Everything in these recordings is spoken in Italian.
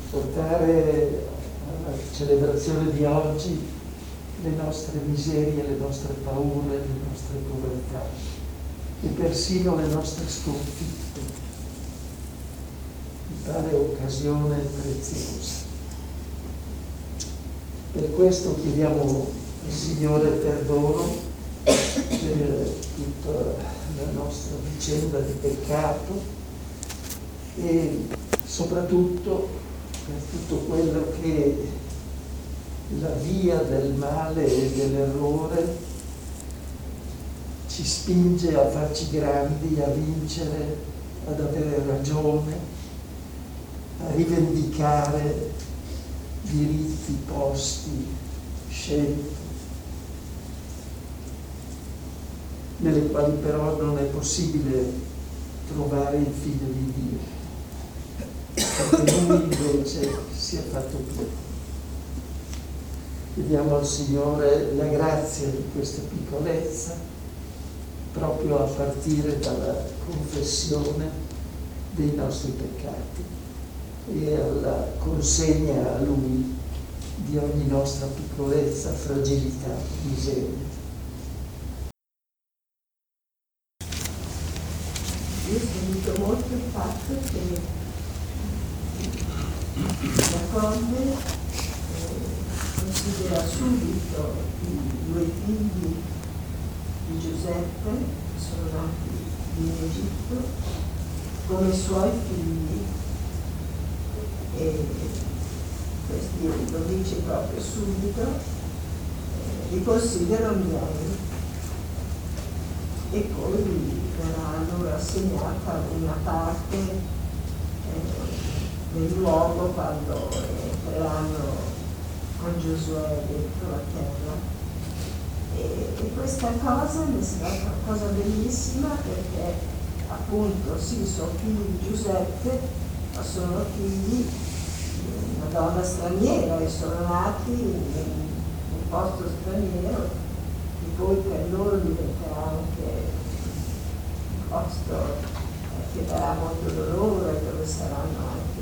portare alla celebrazione di oggi le nostre miserie, le nostre paure, le nostre povertà e persino le nostre sconfitte. Mi pare occasione preziosa. Per questo chiediamo al Signore perdono per tutta la nostra vicenda di peccato e soprattutto per tutto quello che la via del male e dell'errore ci spinge a farci grandi, a vincere, ad avere ragione, a rivendicare diritti, posti, scelte, nelle quali però non è possibile trovare il Figlio di Dio, perché Lui invece si è fatto pieno. Chiediamo al Signore la grazia di questa piccolezza, proprio a partire dalla confessione dei nostri peccati e alla consegna a Lui di ogni nostra piccolezza, fragilità, miseria. Io ho sentito molto il fatto che Giacobbe considera subito i due figli di Giuseppe, che sono nati in Egitto, come suoi figli, e questi lo dice proprio subito, li considero miei, e poi verrà loro assegnata una parte del luogo quando entreranno con Giosuè dentro la terra. E questa cosa mi sembra una cosa bellissima, perché appunto sì, sono figli di Giuseppe, ma sono figli di una donna straniera e sono nati in un posto straniero, che poi per loro diventerà anche un posto che darà molto dolore, dove saranno anche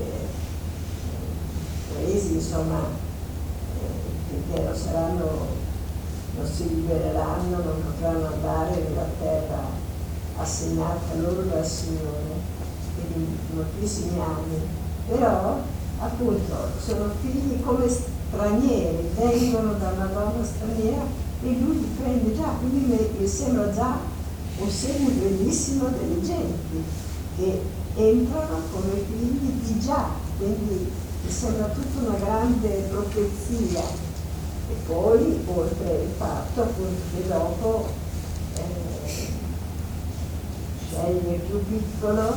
presi, insomma, finché non si libereranno, non potranno andare nella terra assegnata loro dal Signore per moltissimi anni. Però appunto sono figli come stranieri, vengono da una donna straniera e lui li prende già, quindi mi sembra già un segno bellissimo delle genti che entrano come figli di già, quindi mi sembra tutta una grande profezia. E poi, oltre il fatto appunto che dopo sceglie il più piccolo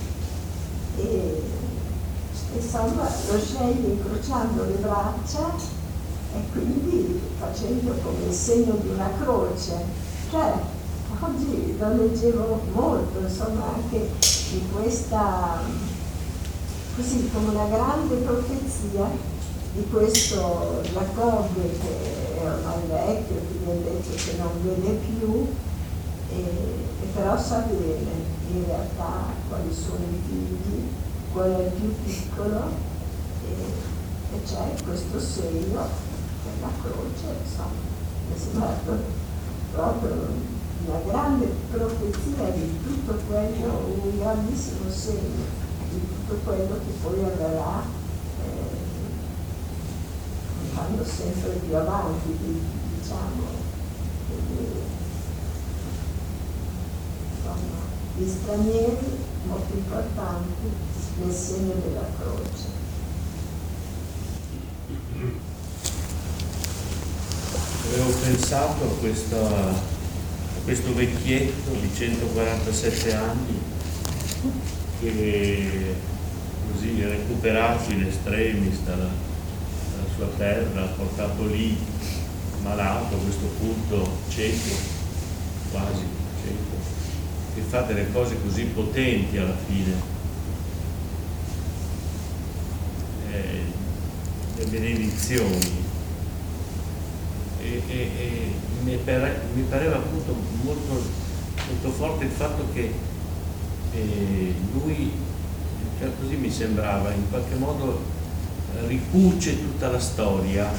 e insomma lo sceglie incrociando le braccia e quindi facendo come il segno di una croce. Cioè, oggi lo leggevo molto, insomma, anche in questa, così come una grande profezia di questo Giacobbe che è ormai vecchio, che vi ho detto che non vede più, e però sa bene in realtà quali sono i figli, qual è il più piccolo, e c'è questo segno della croce, insomma, mi è sembrato proprio una grande profezia di tutto quello, un grandissimo segno di tutto quello che poi avverrà, andando sempre più avanti, diciamo. Quindi, insomma, gli stranieri molto importanti nel segno della croce. Avevo pensato a questo vecchietto di 147 anni che così recuperato in estremis dalla sua terra, portato lì malato, a questo punto cieco, quasi cieco, che fa delle cose così potenti alla fine, le benedizioni, e mi pareva appunto molto, molto forte il fatto che lui, cioè così mi sembrava, in qualche modo ricuce tutta la storia,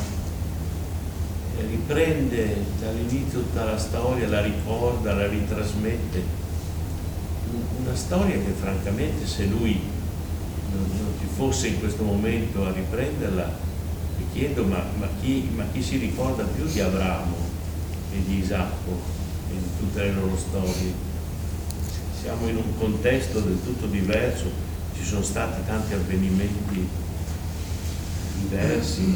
riprende dall'inizio tutta la storia, la ricorda, la ritrasmette. Una storia che francamente, se lui non ci fosse in questo momento a riprenderla, mi chiedo ma chi si ricorda più di Abramo e di Isacco e di tutte le loro storie? Siamo in un contesto del tutto diverso, ci sono stati tanti avvenimenti diversi.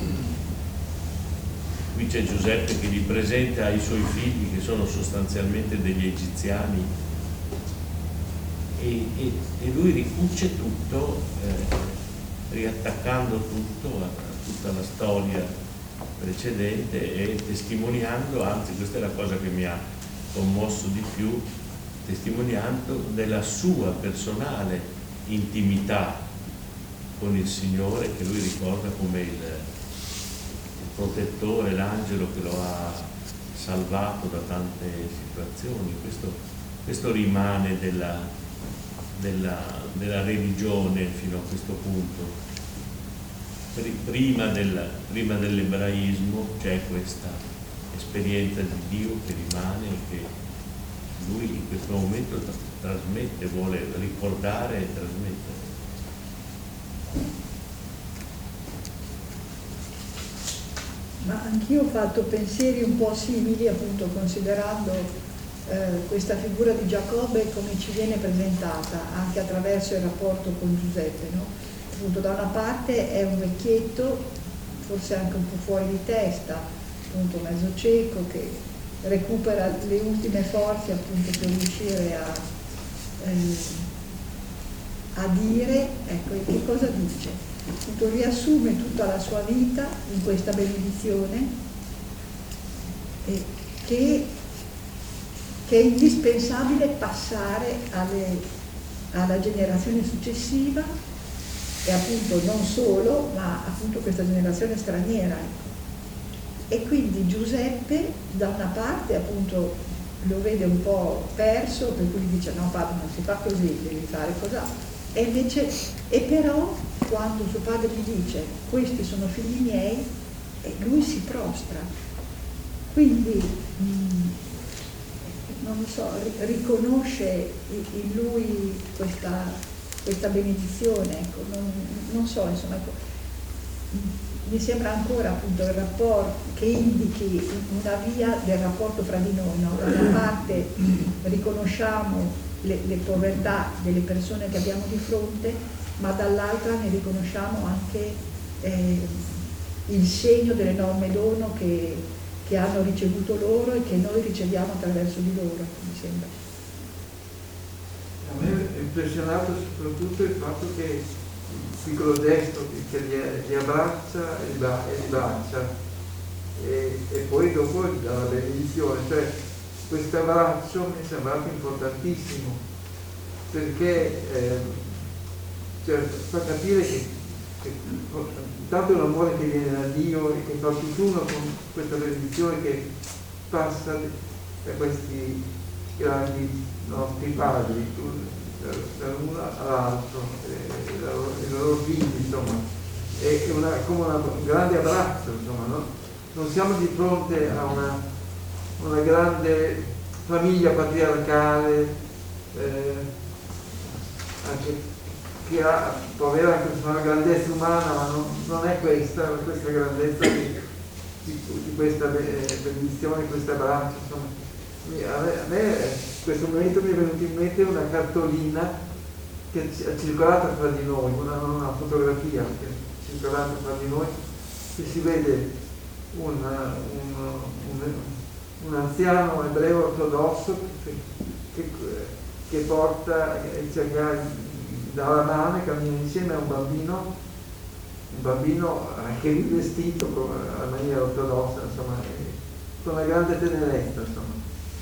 Qui c'è Giuseppe che gli presenta i suoi figli, che sono sostanzialmente degli egiziani, e lui ricuce tutto, riattaccando tutto a tutta la storia precedente e testimoniando, anzi questa è la cosa che mi ha commosso di più, testimoniando della sua personale intimità con il Signore, che lui ricorda come il protettore, l'angelo che lo ha salvato da tante situazioni. Questo rimane della religione fino a questo punto. Prima dell'ebraismo c'è questa esperienza di Dio che rimane e che lui in questo momento trasmette, vuole ricordare e trasmettere. Ma anch'io ho fatto pensieri un po' simili, appunto, considerando questa figura di Giacobbe come ci viene presentata anche attraverso il rapporto con Giuseppe, no? Appunto, da una parte è un vecchietto, forse anche un po' fuori di testa, appunto mezzo cieco, che recupera le ultime forze, appunto, per riuscire a dire, ecco, e che cosa dice? Appunto, riassume tutta la sua vita in questa benedizione, e che è indispensabile passare alla generazione successiva, e appunto non solo, ma appunto questa generazione straniera. E quindi Giuseppe da una parte appunto lo vede un po' perso, per cui gli dice: no padre, non si fa così, devi fare cos'ha. E però quando suo padre gli dice: questi sono figli miei, lui si prostra. Quindi non lo so, riconosce in lui questa benedizione, ecco, non so, insomma, ecco, mi sembra ancora appunto il rapporto che indichi una via del rapporto fra di noi, no? Da una parte riconosciamo le povertà delle persone che abbiamo di fronte, ma dall'altra ne riconosciamo anche il segno dell'enorme dono che hanno ricevuto loro e che noi riceviamo attraverso di loro, mi sembra. A me è impressionato soprattutto il fatto che il piccolo gesto che li abbraccia e li bacia, e poi dopo gli dà la benedizione. Cioè, questo abbraccio mi è sembrato importantissimo, perché fa capire che tanto l'amore che viene da Dio e che fa tutt'uno con questa benedizione che passa da questi grandi nostri padri, dall'uno all'altro, i loro figli, insomma. È come un grande abbraccio, insomma, no? Non siamo di fronte a una grande famiglia patriarcale, anche che può avere anche una grandezza umana, ma non è questa grandezza di questa benedizione, questo abbraccio, insomma. A me in questo momento mi è venuta in mente una cartolina che è circolata fra di noi, una fotografia che è circolata fra di noi, che si vede un anziano ebreo ortodosso che porta, dalla mano e cammina insieme a un bambino anche rivestito a maniera ortodossa, insomma, con una grande tenerezza, insomma.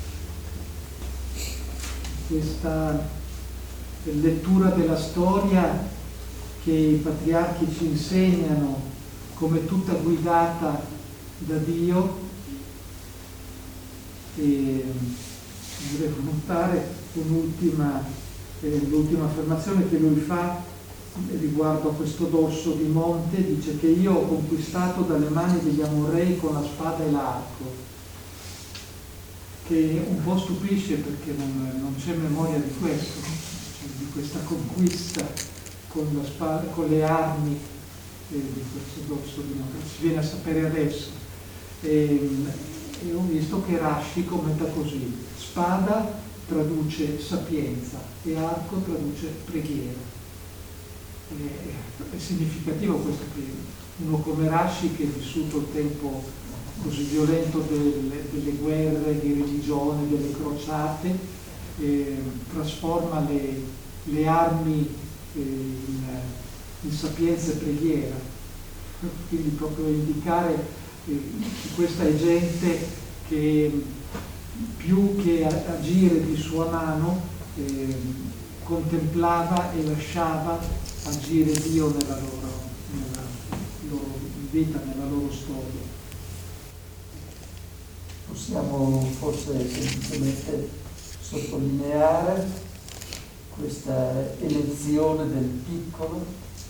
Questa lettura della storia che i patriarchi ci insegnano come tutta guidata da Dio, e volevo notare l'ultima affermazione che lui fa riguardo a questo dorso di monte, dice che io ho conquistato dalle mani degli Amorrei con la spada e l'arco, che un po' stupisce perché non c'è memoria di questo, cioè di questa conquista con la spada, con le armi di questo dorso di monte. Si viene a sapere adesso. E ho visto che Rashi commenta così: spada traduce sapienza e arco traduce preghiera. È significativo questo, che uno come Rashi, che ha vissuto il tempo così violento delle guerre di religione, delle crociate, trasforma le armi in sapienza e preghiera, quindi proprio indicare che questa è gente che più che agire di sua mano contemplava e lasciava agire Dio nella loro vita, nella loro storia. Possiamo forse semplicemente sottolineare questa elezione del piccolo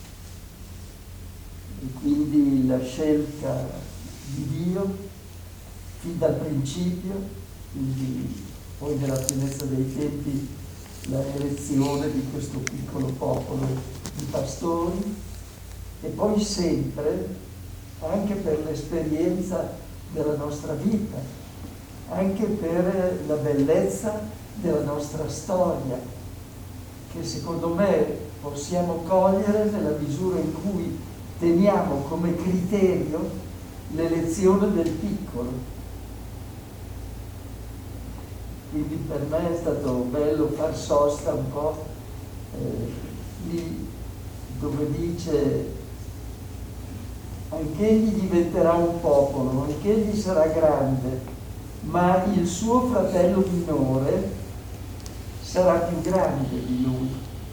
e quindi la scelta di Dio fin dal principio, quindi poi nella pienezza dei tempi la elezione di questo piccolo popolo di pastori, e poi sempre anche per l'esperienza della nostra vita, anche per la bellezza della nostra storia, che secondo me possiamo cogliere nella misura in cui teniamo come criterio l'elezione del piccolo. Quindi per me è stato bello far sosta un po' lì dove dice: anch'egli diventerà un popolo, anch'egli sarà grande, ma il suo fratello minore sarà più grande di lui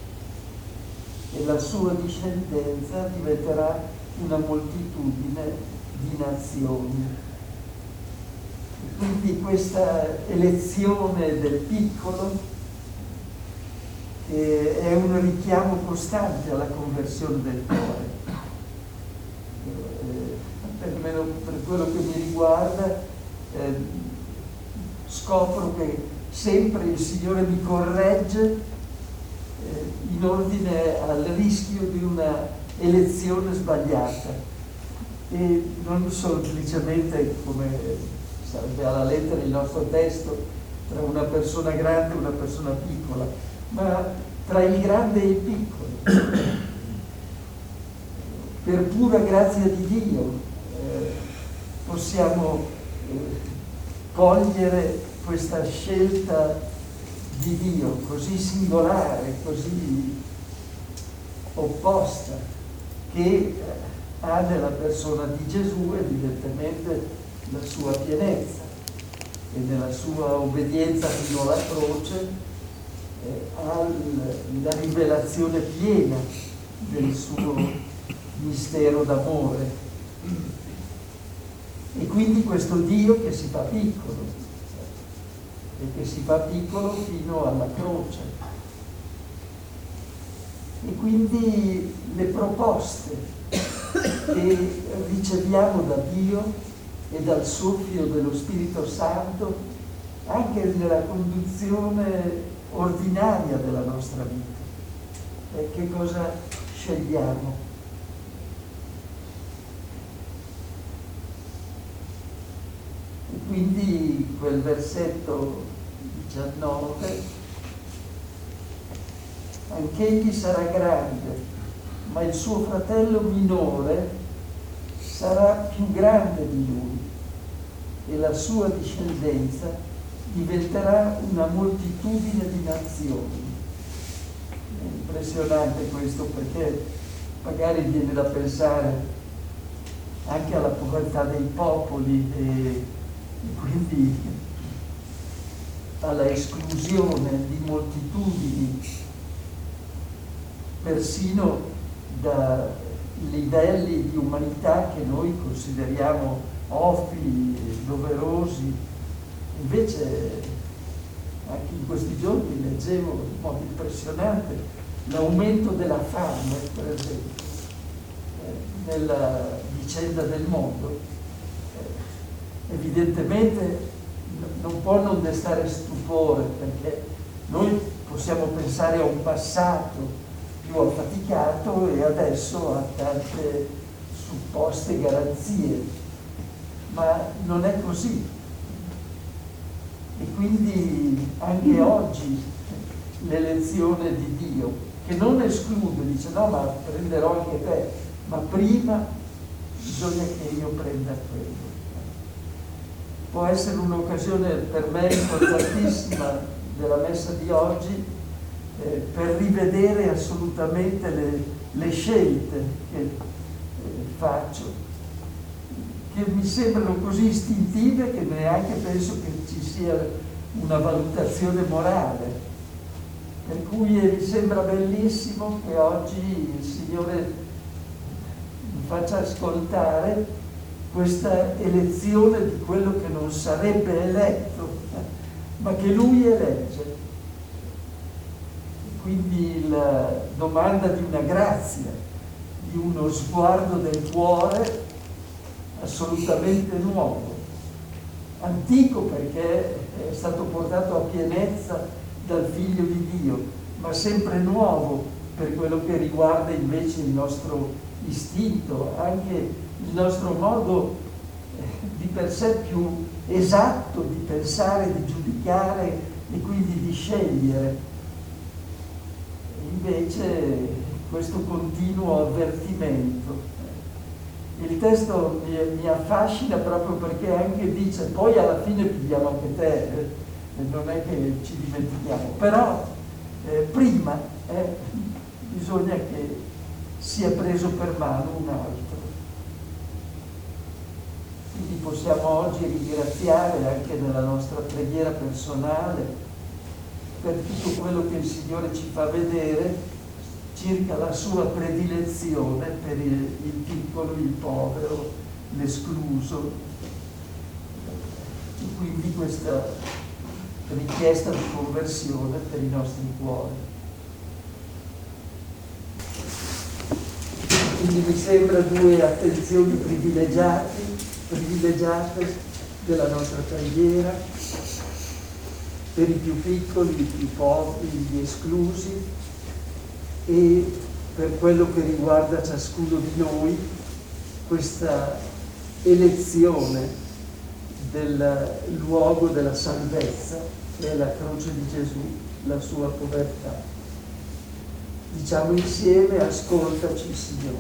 e la sua discendenza diventerà una moltitudine di nazioni. Quindi questa elezione del piccolo è un richiamo costante alla conversione del cuore. Perlomeno per quello che mi riguarda, scopro che sempre il Signore mi corregge in ordine al rischio di una elezione sbagliata, e non semplicemente come sarebbe alla lettera il nostro testo, tra una persona grande e una persona piccola, ma tra il grande e il piccolo. Per pura grazia di Dio possiamo cogliere questa scelta di Dio così singolare, così opposta, che ha nella persona di Gesù evidentemente la sua pienezza, e nella sua obbedienza fino alla croce ha la rivelazione piena del suo mistero d'amore. E quindi questo Dio che si fa piccolo, e che si fa piccolo fino alla croce. E quindi le proposte che riceviamo da Dio e dal soffio dello Spirito Santo anche nella conduzione ordinaria della nostra vita. E che cosa scegliamo? E quindi quel versetto 19: anch'egli sarà grande, ma il suo fratello minore sarà più grande di lui e la sua discendenza diventerà una moltitudine di nazioni. È impressionante questo, perché magari viene da pensare anche alla povertà dei popoli e quindi alla esclusione di moltitudini, persino da livelli di umanità che noi consideriamo ovvi, doverosi. Invece anche in questi giorni leggevo in modo impressionante l'aumento della fame, per esempio, nella vicenda del mondo, evidentemente non può non destare stupore, perché noi possiamo pensare a un passato più affaticato e adesso a tante supposte garanzie, ma non è così. E quindi anche oggi l'elezione di Dio, che non esclude, dice no, ma prenderò anche te, ma prima bisogna che io prenda quello. Può essere un'occasione per me importantissima della messa di oggi, per rivedere assolutamente le scelte che faccio, che mi sembrano così istintive che neanche penso che ci sia una valutazione morale. Per cui mi sembra bellissimo che oggi il Signore mi faccia ascoltare questa elezione di quello che non sarebbe eletto, ma che Lui elegge. Quindi la domanda di una grazia, di uno sguardo del cuore assolutamente nuovo, antico perché è stato portato a pienezza dal Figlio di Dio, ma sempre nuovo per quello che riguarda invece il nostro istinto, anche il nostro modo di per sé più esatto di pensare, di giudicare e quindi di scegliere. Invece questo continuo avvertimento. Il testo mi affascina proprio perché anche dice poi alla fine pigliamo anche te, non è che ci dimentichiamo, però prima bisogna che sia preso per mano un altro. Quindi possiamo oggi ringraziare anche nella nostra preghiera personale per tutto quello che il Signore ci fa vedere circa la sua predilezione per il piccolo, il povero, l'escluso. E quindi questa richiesta di conversione per i nostri cuori. Quindi mi sembra due attenzioni privilegiate della nostra preghiera, per i più piccoli, i più poveri, gli esclusi, e per quello che riguarda ciascuno di noi, questa elezione del luogo della salvezza, che è la croce di Gesù, la sua povertà. Diciamo insieme: ascoltaci, Signore.